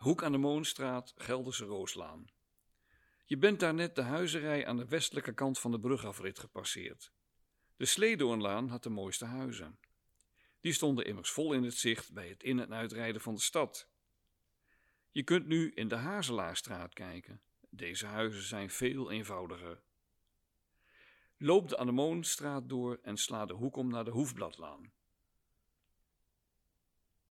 Hoek aan de Moonstraat, Gelderse Rooslaan. Je bent daar net de huizenrij aan de westelijke kant van de brugafrit gepasseerd. De Sleedoornlaan had de mooiste huizen. Die stonden immers vol in het zicht bij het in- en uitrijden van de stad. Je kunt nu in de Hazelaarstraat kijken. Deze huizen zijn veel eenvoudiger. Loop de Anemoonstraat door en sla de hoek om naar de Hoefbladlaan.